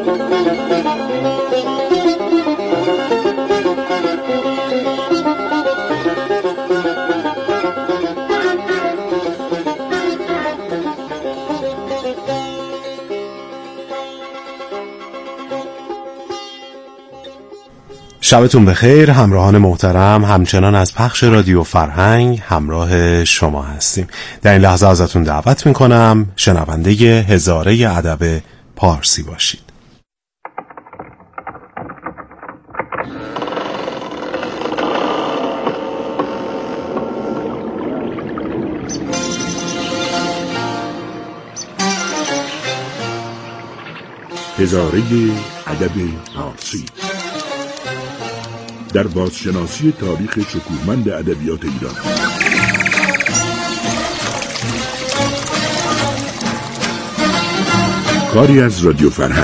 شبتون بخیر همراهان محترم، همچنان از پخش رادیو فرهنگ همراه شما هستیم. در این لحظه ازتون دعوت میکنم شنونده هزاره ادب پارسی باشید. هزاره ادب پارسی در بازشناسی تاریخ شکوهمند ادبیات ایران. کاری از رادیو فرهنگ.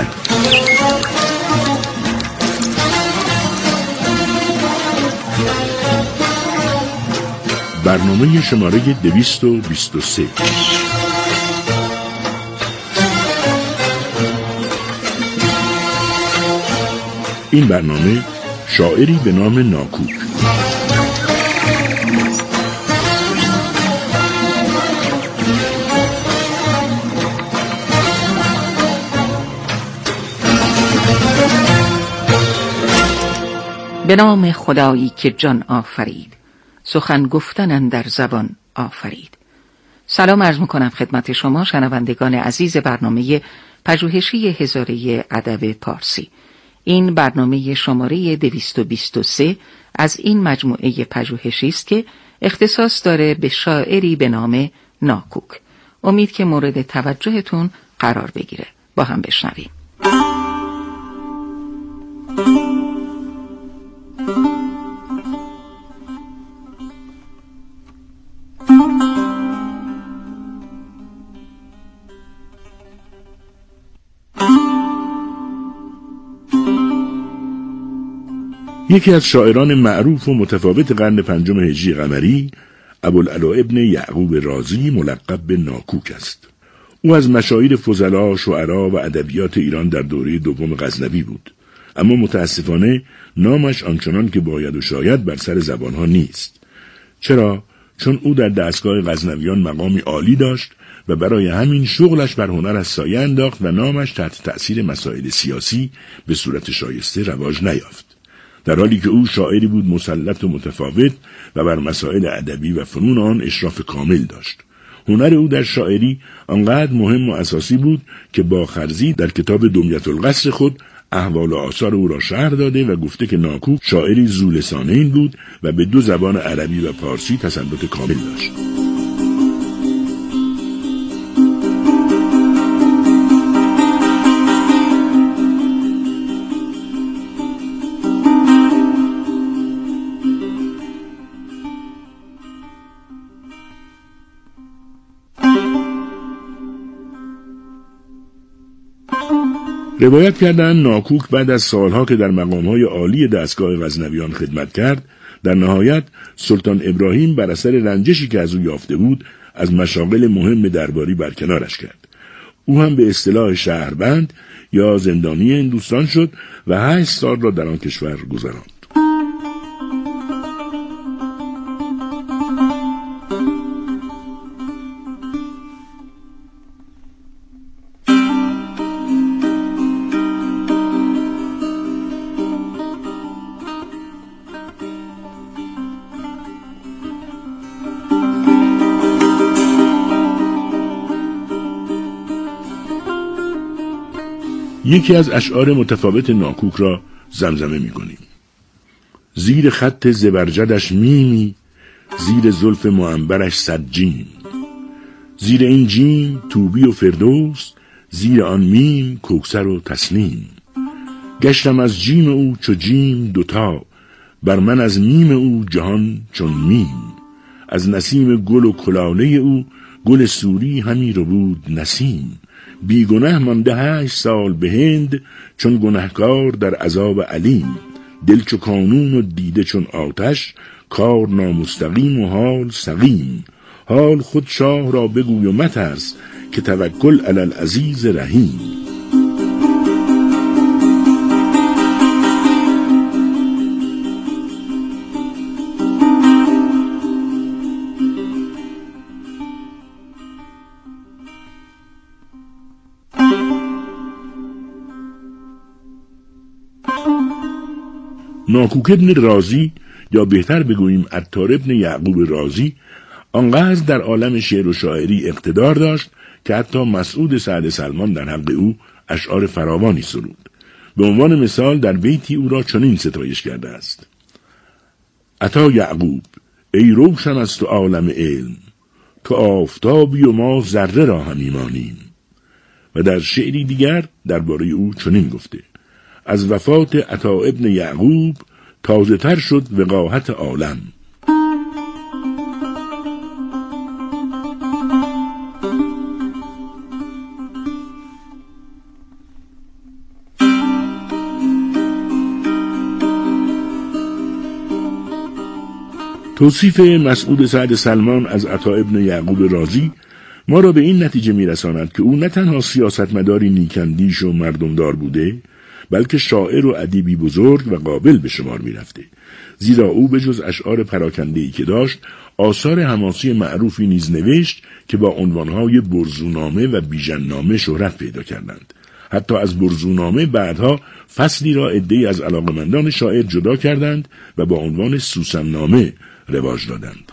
برنامه شماره 223. این برنامه شاعری به نام ناکوک. به نام خدایی که جان آفرید، سخن گفتن اندر زبان آفرید. سلام عرض میکنم خدمت شما شنوندگان عزیز برنامه پژوهشی هزاره ادب پارسی. این برنامه شماره 223 از این مجموعه پژوهشی است که اختصاص داره به شاعری به نام ناکوک. امید که مورد توجهتون قرار بگیره. با هم بشنویم. یکی از شاعران معروف و متفاوت قرن پنجم هجری قمری، ابوالعلا ابن یعقوب رازی ملقب به ناکوک است. او از مشاهیر فضلا، شعرا و ادبیات ایران در دوره دوم غزنوی بود، اما متاسفانه نامش آنچنان که باید و شاید بر سر زبانها نیست. چرا؟ چون او در دستگاه غزنویان مقامی عالی داشت و برای همین شغلش بر هنر از سایه انداخت و نامش تحت تأثیر مسائل سیاسی به صورت شایسته رواج نیافت. در حالی که او شاعری بود مسلط و متفاوت و بر مسائل ادبی و فنون آن اشراف کامل داشت. هنر او در شاعری آنقدر مهم و اساسی بود که باخرزی در کتاب دمیت القصر خود احوال و آثار او را شرح داده و گفته که ناکوک شاعری ذو لسانین بود و به دو زبان عربی و پارسی تسلط کامل داشت. روایت کردن ناکوک بعد از سالها که در مقامهای عالی دستگاه غزنویان خدمت کرد، در نهایت سلطان ابراهیم بر اثر رنجشی که از او یافته بود از مشاغل مهم درباری برکنارش کرد. او هم به اصطلاح شهربند یا زندانی هندوستان شد و 8 سال را در آن کشور گذراند. یکی از اشعار متفاوت ناکوک را زمزمه می کنیم. زیر خط زبرجدش میمی، زیر زلف معنبرش صد جیم. زیر این جیم توبی و فردوس، زیر آن میم کوثر و تسنیم. گشتم از جیم او چو جیم دوتا، بر من از میم او جهان چون میم. از نسیم گل و کلاله او، گل سوری همی رو بود نسیم. بی گناه مانده 8 سال به هند، چون گنهکار در عذاب علیم. دل چو کانون و دیده چون آتش، کار نامستقیم و حال سقیم. حال خود شاه را بگوی و مترس، که توکل علی العزیز رحیم. ناکوک ابن رازی یا بهتر بگوییم عطار ابن یعقوب رازی آنقدر در عالم شعر و شاعری اقتدار داشت که حتی مسعود سعد سلمان در حق او اشعار فراوانی سرود. به عنوان مثال در بیتی او را چنین ستایش کرده است: عطا یعقوب ای روشن است و عالم علم، تو آفتابی و ما ذره را هم ایمانیم. و در شعری دیگر درباره او چنین گفته: از وفات عطا ابن یعقوب تازه تر شد وقاحت عالم. توصیف مسعود سعد سلمان از عطا ابن یعقوب رازی ما را به این نتیجه میرساند که او نه تنها سیاستمداری نیکندیش و مردمدار بوده، بلکه شاعر و ادیبی بزرگ و قابل به شمار میرفته، زیرا او به جز اشعار پراکنده‌ای که داشت، آثار حماسی معروفی نیز نوشت که با عنوانهای برزونامه و بیژن‌نامه شهرت پیدا کردند. حتی از برزونامه بعدها فصلی را عده‌ای از علاقمندان شاعر جدا کردند و با عنوان سوسن‌نامه رواج دادند.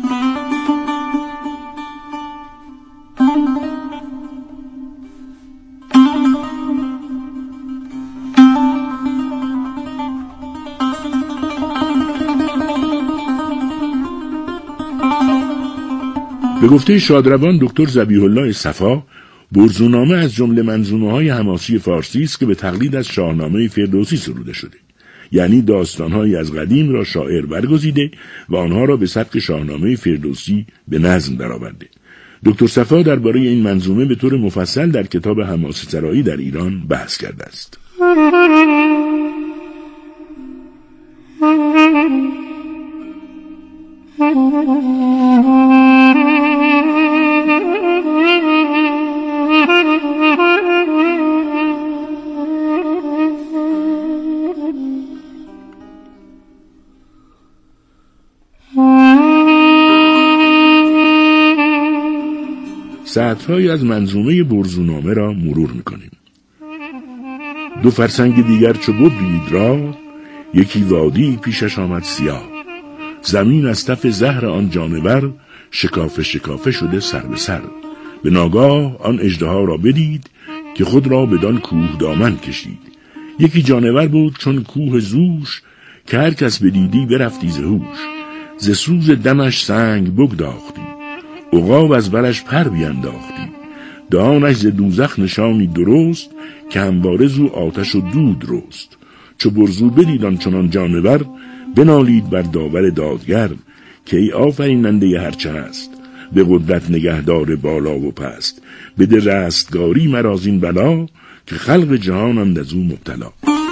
به گفته شادروان دکتر ذبیح الله صفا، برزونامه از جمله منظومه‌های حماسی فارسی است که به تقلید از شاهنامه فردوسی سروده شده، یعنی داستان‌هایی از قدیم را شاعر برگزیده و آنها را به سبک شاهنامه فردوسی به نظم درآورده. دکتر صفا درباره این منظومه به طور مفصل در کتاب حماسه سرایی در ایران بحث کرده است. سطرهایی از منظومه برزونامه را مرور می‌کنیم. دو فرسنگ دیگر چو ببرید را، یکی وادی پیشش آمد سیاه. زمین از تف زهر آن جانور، شکافه شکافه شده سر به سر. به ناگاه آن اژدها را بدید، که خود را بدان کوه دامن کشید. یکی جانور بود چون کوه زوش، که هر کس بدیدی برفتی ز هوش. ز سوز دمش سنگ بگداختی، عقاب از برش پر بینداختی. دهانش ز دوزخ نشانی درست، که همواره زو آتش و دود رست. چو برزو بدید آنچنان جانور، بنالید بر داور دادگر. که ای آفریننده هرچه هست، به قدرت نگهدار بالا و پست. بده رستگاری مرا زین بلا، که خلق جهانند از او مبتلا.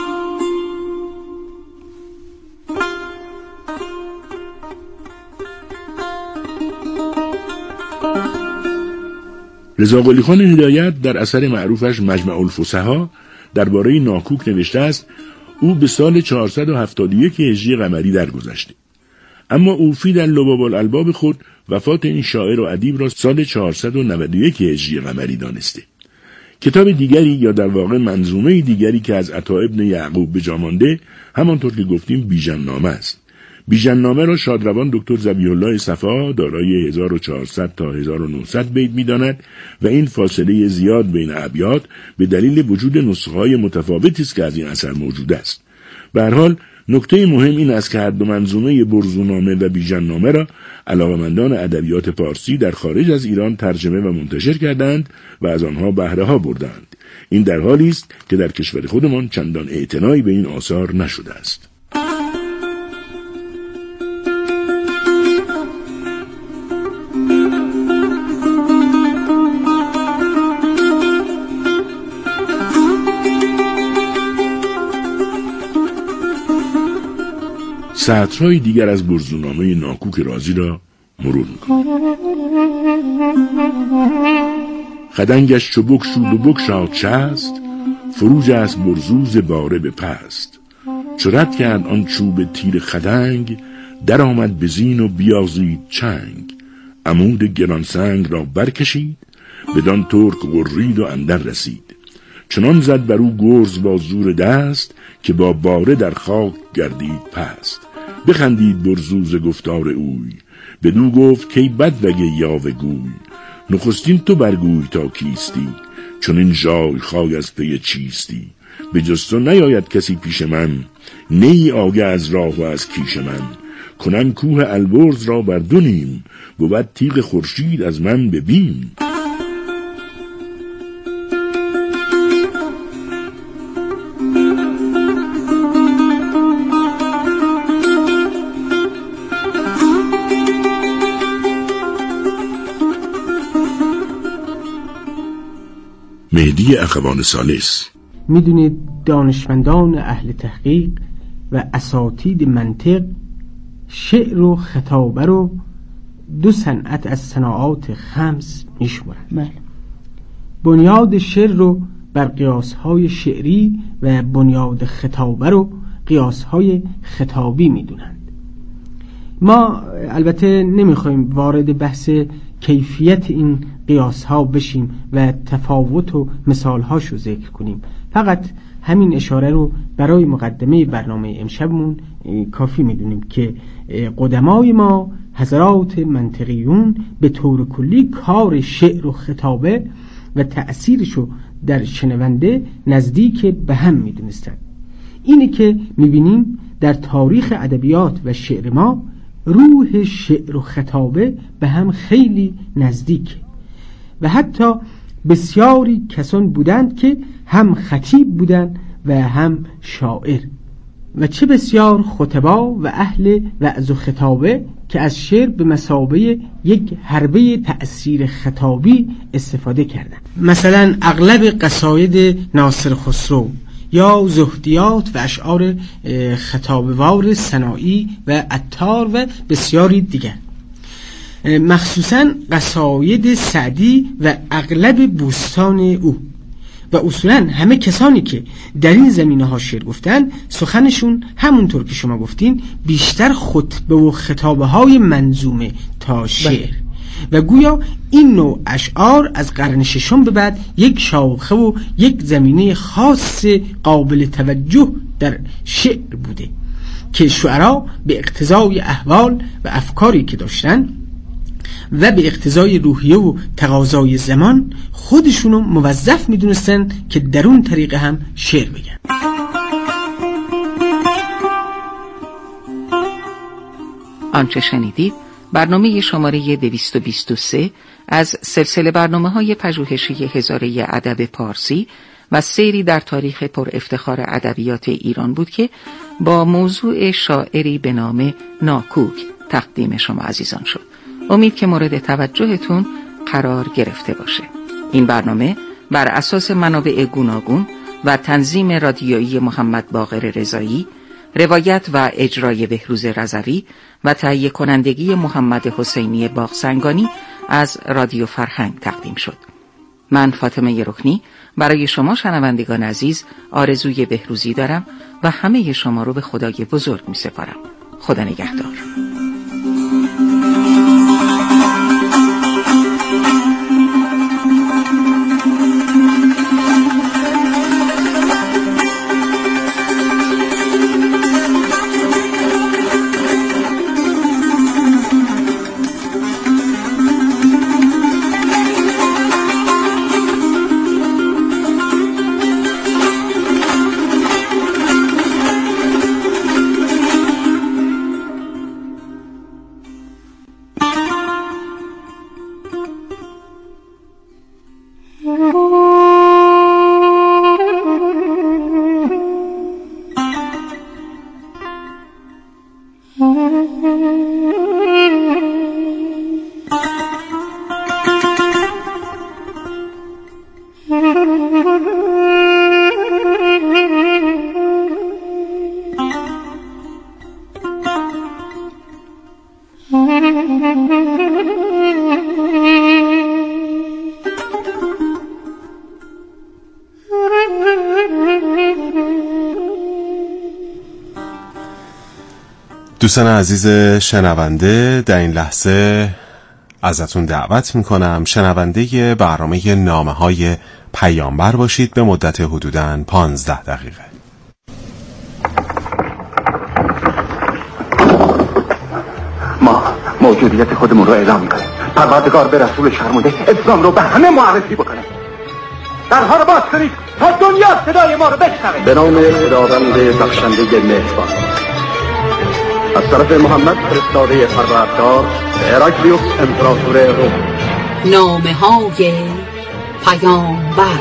رضا قلی خان هدایت در اثر معروفش مجمع الفصحا درباره ناکوک نوشته است: او به سال 471 هجری قمری درگذشته، اما اوفی در لباب الالباب خود وفات این شاعر و ادیب را سال 491 هجری قمری دانسته. کتاب دیگری یا در واقع منظومه دیگری که از عطا ابن یعقوب به جا مانده، همانطور که گفتیم بیژن‌نامه است. بیژن‌نامه را شادروان دکتر ذبیح الله صفا دارای 1400 تا 1900 بیت می‌داند و این فاصله زیاد بین ابیات به دلیل وجود نسخه‌های متفاوتی است که از این اثر موجود است. به هر حال نکته مهم این است که هر دو منظومه برزونامه و بیژن‌نامه را علاقه‌مندان ادبیات پارسی در خارج از ایران ترجمه و منتشر کردند و از آنها بهره‌ها بردند. این در حالی است که در کشور خودمان چندان اعتنایی به این آثار نشده است. سطرهای دیگر از برزونامه ناکوک رازی را مرور می‌کنیم. خدنگش چو بگشود و بگشاد چست، فروج است برزوز باره به پست. چو رد کرد آن چوب تیر خدنگ، در آمد به زین و بیازید چنگ. عمود گرانسنگ را برکشید، بدان ترک غرید و اندر رسید. چنان زد بر او گرز با زور دست، که با باره در خاک گردید پست. بخندید برزوز گفتار اوی، بدو گفت کی بدرگه یاوه گوی. نخستین تو برگوی تا کیستی، چون این جای خواگ از پی چیستی. به جز تو نیاید کسی پیش من، نی آگه از راه و از کیش من. کنم کوه البرز را بر دو نیم، بود تیغ خورشید از من ببین. مهدی اخوان ثالث: میدونید دانشمندان اهل تحقیق و اساتید منطق شعر و خطابه رو دو صنعت از صناعات خمس میشمارند. بنیاد شعر رو بر قیاس‌های شعری و بنیاد خطابه رو قیاس‌های خطابی میدونند. ما البته نمیخوایم وارد بحث کیفیت این قیاس‌ها بشیم و تفاوت و مثال‌هاش رو ذکر کنیم، فقط همین اشاره رو برای مقدمه برنامه امشبمون کافی میدونیم که قدمای ما حضرات منطقیون به طور کلی کار شعر و خطابه و تأثیرشو در شنونده نزدیک به هم میدونستند. اینه که میبینیم در تاریخ ادبیات و شعر ما روح شعر و خطابه به هم خیلی نزدیکه و حتی بسیاری کسان بودند که هم خطیب بودند و هم شاعر، و چه بسیار خطبا و اهل وعظ و خطابه که از شعر به مثابه یک حربه تأثیر خطابی استفاده کردند. مثلا اغلب قصاید ناصر خسرو یا زهدیات و اشعار خطابوار سنایی و عطار و بسیاری دیگر، مخصوصا قصاید سعدی و اغلب بوستان او. و اصولا همه کسانی که در این زمینه ها شعر گفتن سخنشون همونطور که شما گفتین بیشتر خطبه و خطابه های منظومه تا شعر و گویا این نوع اشعار از قرن ششم به بعد یک شاخه و یک زمینه خاص قابل توجه در شعر بوده که شعرا به اقتضای احوال و افکاری که داشتن و به اقتضای روحیه و تقاضای زمان خودشونو موظف میدونستن که در اون طریقه هم شعر بگن. آنچه شنیدید برنامه شماره 223 از سلسله برنامه‌های پژوهشی هزاره ادب پارسی و سیری در تاریخ پر افتخار ادبیات ایران بود که با موضوع شاعری به نام ناکوک تقدیم شما عزیزان شد. امید که مورد توجهتون قرار گرفته باشه. این برنامه بر اساس منابع گوناگون و تنظیم رادیویی محمد باقر رضایی، روایت و اجرای بهروز رضوی و تهیه کنندگی محمد حسینی باغسنگانی از رادیو فرهنگ تقدیم شد. من فاطمه رکنی برای شما شنوندگان عزیز آرزوی بهروزی دارم و همه شما رو به خدای بزرگ می سپارم. خدا نگهدار. دوستان عزیز شنونده، در این لحظه ازتون دعوت میکنم شنونده برنامه نامه‌های پیامبر باشید به مدت حدوداً 15 دقیقه. ما موجودیت خودمون رو اعلام میکنیم. پروردگار به رسولش فرموده اسلام رو به همه معرفی بکنه. درها رو باز کنید تا دنیا صدای ما رو بشنوه. به نام خداوند بخشنده مهربان. از طرف محمد فرستاده پروردگار هراکلیوس امپراتور روم. نامه‌های پیامبر.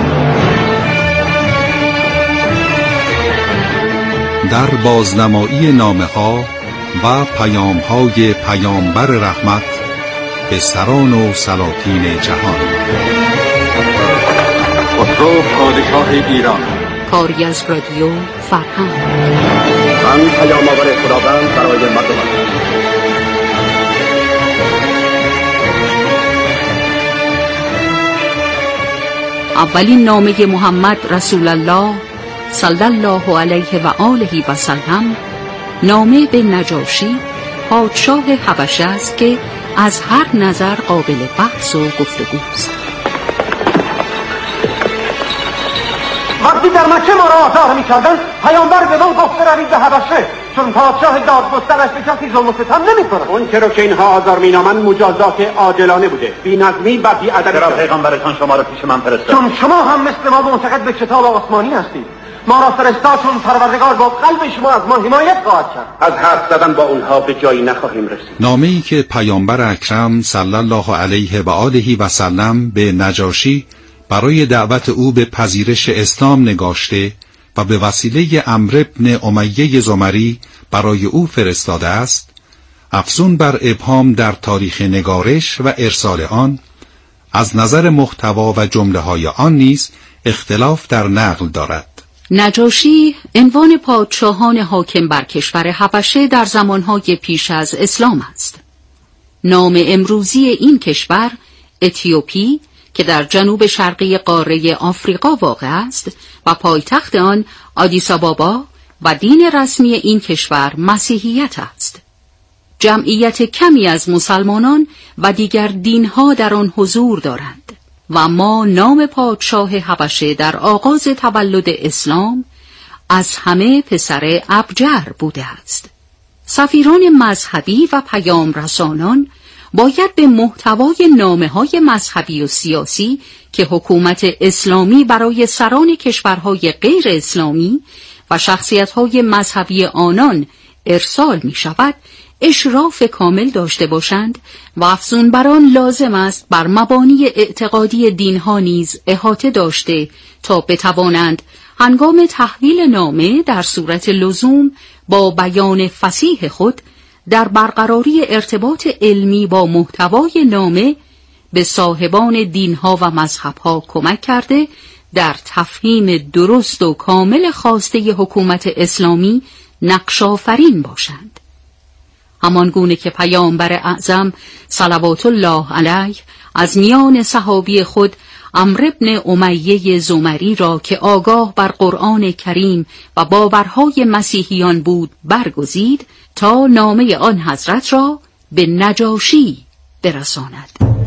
در بازنمایی نامه‌ها و پیام‌های پیامبر رحمت به سران و سلاطین جهان. خسرو پادشاه ایران. کاری از رادیو فرهنگ. من پیام آور خداوند برای مردم. اولین نامه محمد رسول الله صلی الله علیه و آله و سلم، نامه به نجاشی پادشاه حبشه است که از هر نظر قابل بحث و گفتگوست. وقتی در مکه ما را آزار می‌کردند، پیامبر به ما گفته روید به حبشه، چون پادشاه دادگسترش به کسی ظلم و ستم نمی‌کند. اون چرا که اینها آزار می‌نامند مجازات عادلانه بوده، بی‌نظمی و بی‌ادبی. چرا پیغمبرتان شما را پیش من فرستاد؟ چون شما هم مثل ما معتقد به کتاب آسمانی هستید. ما را فرستاد چون پروردگار با قلب شما از ما حمایت خواهد کرد. از حرف زدن با اونها به جایی نخواهیم رسید. نامه‌ای که پیامبر اکرم صلی الله علیه و آله و سلم به نجاشی برای دعوت او به پذیرش اسلام نگاشته و به وسیله عمرو بن امیه زمری برای او فرستاده است، افزون بر ابهام در تاریخ نگارش و ارسال آن، از نظر محتوا و جمله‌های آن نیز اختلاف در نقل دارد. نجاشی عنوان پادشاهان حاکم بر کشور حبشه در زمانهای پیش از اسلام است. نام امروزی این کشور اتیوپی که در جنوب شرقی قاره آفریقا واقع است و پایتخت آن آدیس آبابا و دین رسمی این کشور مسیحیت است. جمعیت کمی از مسلمانان و دیگر دینها در آن حضور دارند و اما نام پادشاه حبشه در آغاز تولد اسلام از همه پسر ابجر بوده است. سفیران مذهبی و پیام رسانان باید به محتوای نامه‌های مذهبی و سیاسی که حکومت اسلامی برای سران کشورهای غیر اسلامی و شخصیت‌های مذهبی آنان ارسال می‌شود اشراف کامل داشته باشند و افزون بر آن لازم است بر مبانی اعتقادی دینها نیز احاطه داشته تا بتوانند هنگام تحویل نامه در صورت لزوم با بیان فصیح خود در برقراری ارتباط علمی با محتوای نامه به صاحبان دینها و مذهبها کمک کرده در تفهیم درست و کامل خواسته حکومت اسلامی نقش آفرین باشند. همان گونه که پیامبر اعظم صلوات الله علیه از میان صحابی خود عمرو بن امیه زمری را که آگاه بر قرآن کریم و باورهای مسیحیان بود برگزید تا نامه آن حضرت را به نجاشی برساند.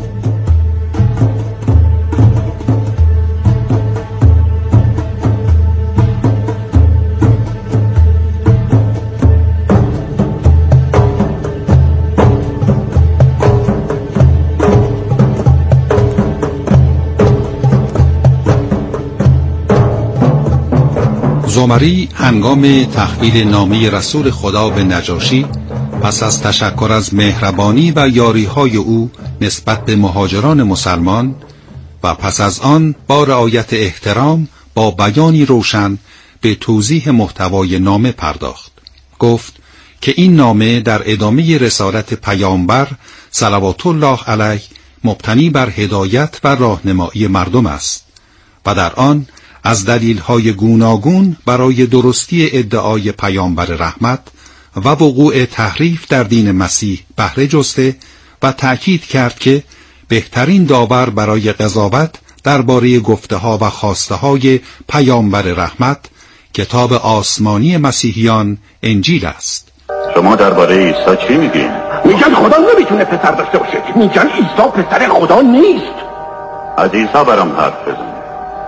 زمری هنگام تحویل نامه رسول خدا به نجاشی پس از تشکر از مهربانی و یاریهای او نسبت به مهاجران مسلمان و پس از آن با رعایت احترام با بیانی روشن به توضیح محتوای نامه پرداخت. گفت که این نامه در ادامه رسالت پیامبر صلوات الله علیه مبتنی بر هدایت و راهنمایی مردم است و در آن از دلیل‌های گوناگون برای درستی ادعای پیامبر رحمت و وقوع تحریف در دین مسیح بهره جسته و تأکید کرد که بهترین داور برای قضاوت درباره گفته‌ها و خواسته‌های پیامبر رحمت کتاب آسمانی مسیحیان انجیل است. شما درباره عیسی چی میگین؟ میگن خدا نمیتونه پسر داشته باشه، میگن عیسی پسر خدا نیست. از عیسی برام حرف بزن.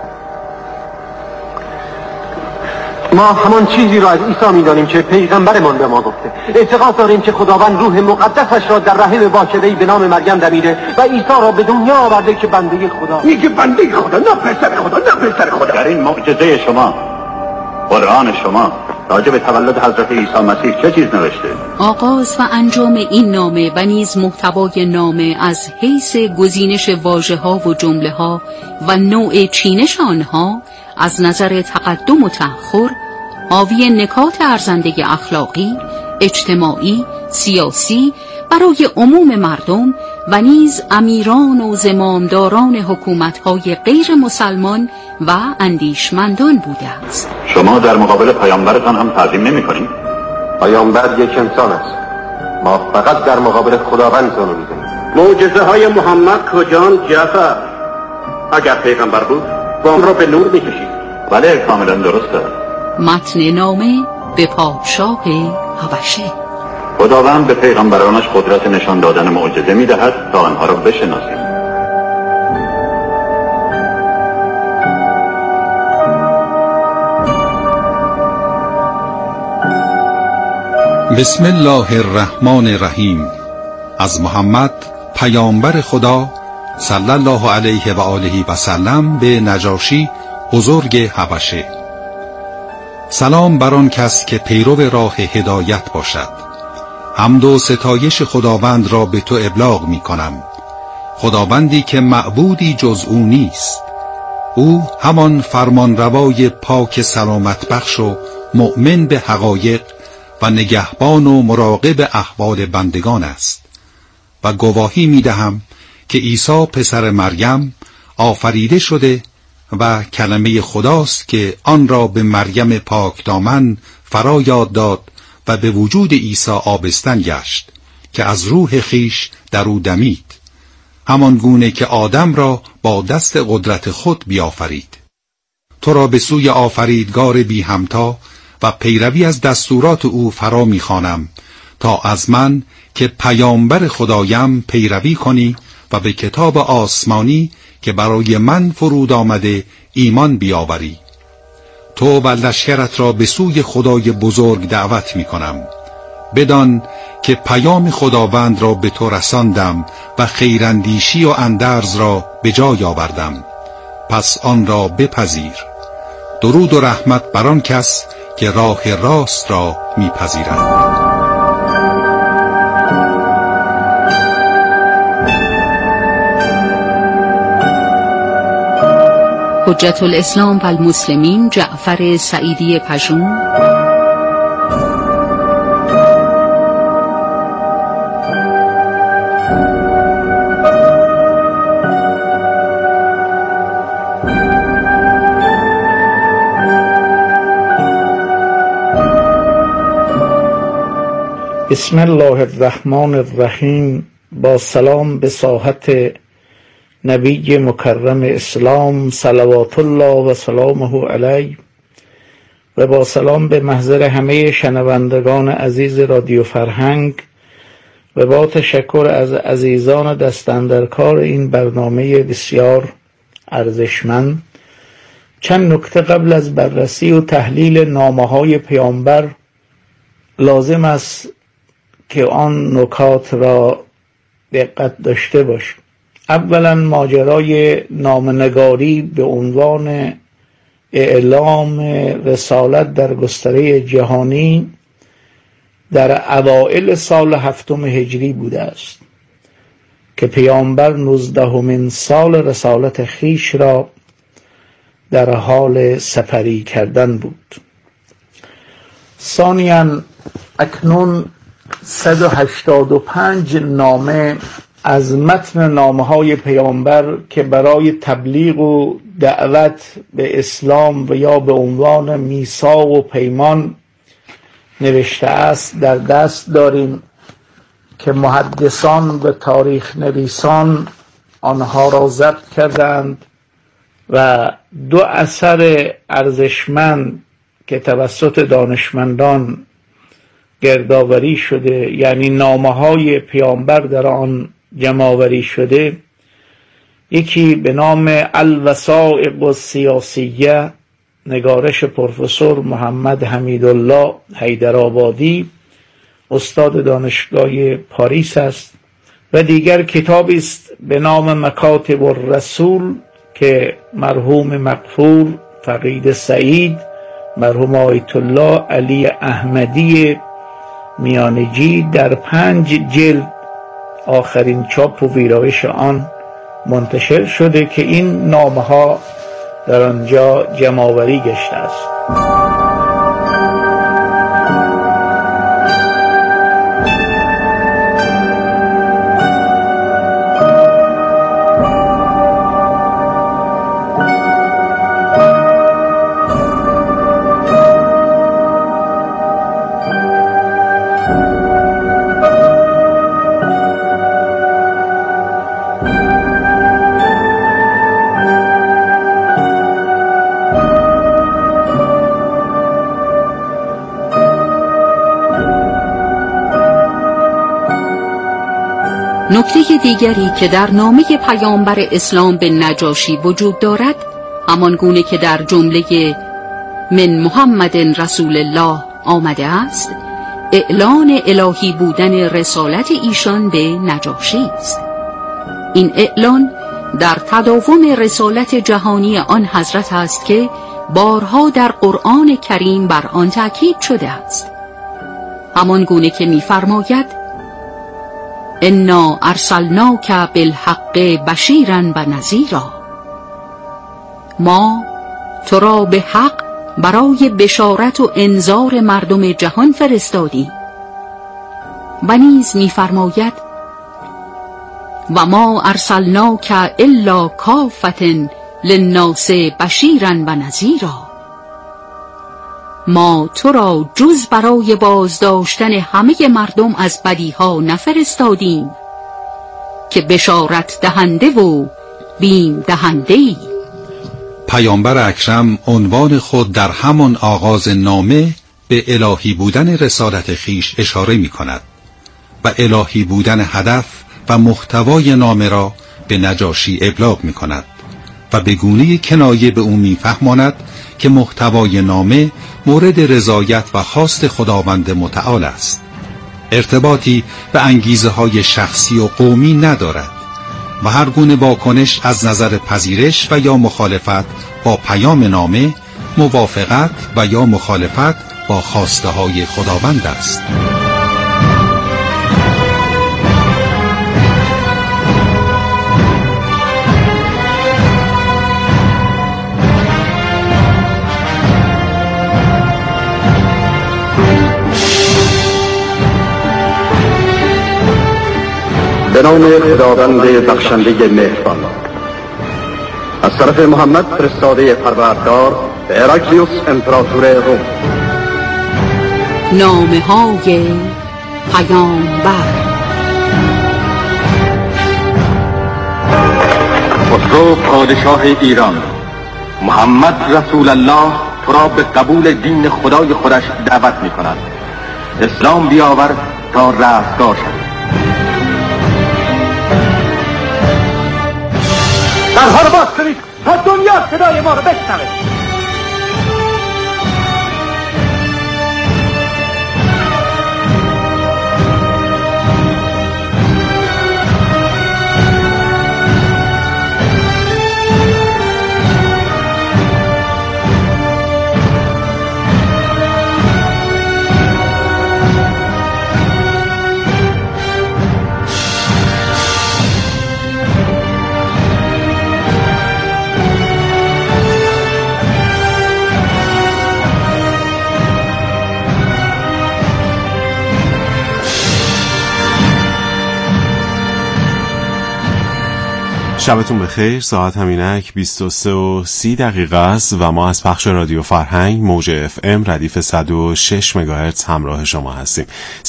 ما همان چیزی را از عیسی میدانیم که پیغمبرمان به ما گفته. اعتقاد داریم که خداوند روح مقدسش را در رحم واکده‌ای به نام مریم دمیده و عیسی را به دنیا آورده که بنده خدا. میگه بنده خدا، نه پسر خدا، نه پسر خدا. در این معجزه شما، قرآن شما، راجع به تولد حضرت عیسی مسیح چه چیز نوشته؟ آغاز و انجام این نامه و نیز محتوای نامه از حیث گزینش واژه‌ها و جمله‌ها و نوع چینش آنها از نظر تقدم و تأخر حاوی نکات ارزنده اخلاقی، اجتماعی، سیاسی برای عموم مردم و نیز امیران و زمامداران حکومت‌های غیر مسلمان و اندیشمندان بوده است. شما در مقابل پیامبرتان هم تعظیم نمی‌کنید؟ پیامبر یک انسان است. ما فقط در مقابل خداوند زانو می‌زنیم. معجزه های محمد کجان جعفر؟ اگر پیغمبر بود وام را به نور می‌کشید. بله، کاملا درسته. متن نامه به پادشاه حبشه. خداوند به پیغمبرانش قدرت نشان دادن معجزه می‌دهد تا آنها را بشناسیم. بسم الله الرحمن الرحیم. از محمد پیامبر خدا صلی الله علیه و آله و سلم به نجاشی بزرگ حبشه. سلام بر آن کس که پیرو راه هدایت باشد. حمد و ستایش خداوند را به تو ابلاغ می کنم، خداوندی که معبودی جز او نیست. او همان فرمانروای پاک سلامت بخش و مؤمن به حقایق و نگهبان و مراقب احوال بندگان است. و گواهی می دهم که عیسی پسر مریم آفریده شده و کلمه خداست که آن را به مریم پاک دامن فرا یاد داد و به وجود عیسی آبستن گشت که از روح خیش در او دمید، همان گونه که آدم را با دست قدرت خود بیافرید. تو را به سوی آفریدگار بی همتا و پیروی از دستورات او فرا می‌خوانم تا از من که پیامبر خدایم پیروی کنی و به کتاب آسمانی که برای من فرود آمده ایمان بیاوری. تو و لشکرت را به سوی خدای بزرگ دعوت می کنم. بدان که پیام خداوند را به تو رساندم و خیراندیشی و اندرز را به جای آوردم، پس آن را بپذیر. درود و رحمت بر آن کس که راه راست را میپذیرد. حجت الاسلام و المسلمین جعفر سعیدی پژون. بسم الله الرحمن الرحیم. با سلام به ساحت نبی مکرم اسلام صلوات الله و سلامه علیه و با سلام به محضر همه شنوندگان عزیز رادیو فرهنگ و با تشکر از عزیزان دستاندرکار این برنامه بسیار ارزشمند، چند نکته قبل از بررسی و تحلیل نامه‌های پیامبر لازم است که آن نکات را دقت داشته باشیم. اولا ماجرای نامنگاری به عنوان اعلام رسالت در گستره جهانی در اوائل سال 7 هجری بوده است که پیامبر 19مین سال رسالت خیش را در حال سپری کردن بود. ثانیاً اکنون 185 نامه از متن نامه‌های پیامبر که برای تبلیغ و دعوت به اسلام و یا به عنوان میثاق و پیمان نوشته است در دست داریم که محدثان و تاریخ نویسان آنها را ضبط کردند و 2 اثر ارزشمند که توسط دانشمندان گردآوری شده، یعنی نامه‌های پیامبر در آن جمع‌آوری شده. یکی به نام الوثائق السیاسیه، نگارش پروفسور محمد حمیدالله حیدرآبادی، استاد دانشگاه پاریس است، و دیگر کتابی است به نام مکاتب الرسول که مرحوم مغفور فقید سعید، مرحوم آیت الله علی احمدی میانجی در 5 جلد آخرین چاپ و ویرایش آن منتشر شده که این نامه ها در آنجا جمع‌آوری گشته است. نکته دیگری که در نامه پیامبر اسلام به نجاشی وجود دارد، همان گونه که در جمله من محمد رسول الله آمده است، اعلان الهی بودن رسالت ایشان به نجاشی است. این اعلان در تداوم رسالت جهانی آن حضرت است که بارها در قرآن کریم بر آن تأکید شده است، همان گونه که می‌فرماید انا ارسلناک بالحق بشیرا و نذیرا، ما تو را به حق برای بشارت و انذار مردم جهان فرستادیم. و نیز می‌فرماید و ما ارسلناک الا کافة للناس بشیرا و نذیرا، ما تو را جز برای بازداشتن همه مردم از بدیها نفرستادیم که بشارت دهنده و بیم دهنده ای. پیامبر اکرم عنوان خود در همان آغاز نامه به الهی بودن رسالت خیش اشاره می کند و الهی بودن هدف و محتوای نامه را به نجاشی ابلاغ می کند و به گونه کنایه به او می فهماند که محتوای نامه مورد رضایت و خواست خداوند متعال است، ارتباطی به انگیزه های شخصی و قومی ندارد و هر گونه واکنش از نظر پذیرش و یا مخالفت با پیام نامه موافقت و یا مخالفت با خواسته های خداوند است. به نام خداوند بخشنده مهربان. از طرف محمد فرستاده پروردگار به هراکلیوس امپراتور روم. نامه های پیامبر. خسرو پادشاه ایران، محمد رسول الله تو را به قبول دین خدای خودش دعوت می کند. اسلام بیاور تا رستگار شد. درها رو باز کنید تا دنیا صدای ما رو بشنوه. شبتون بخیر. ساعت همینک 23:30 است و ما از پخش رادیو فرهنگ موج FM ردیف 106 مگاهرتز همراه شما هستیم.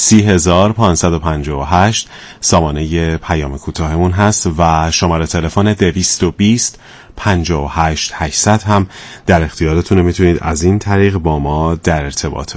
30558 سامانه پیام کوتاهمون هست و شماره تلفن 220 58 800 هم در اختیارتونه. میتونید از این طریق با ما در ارتباط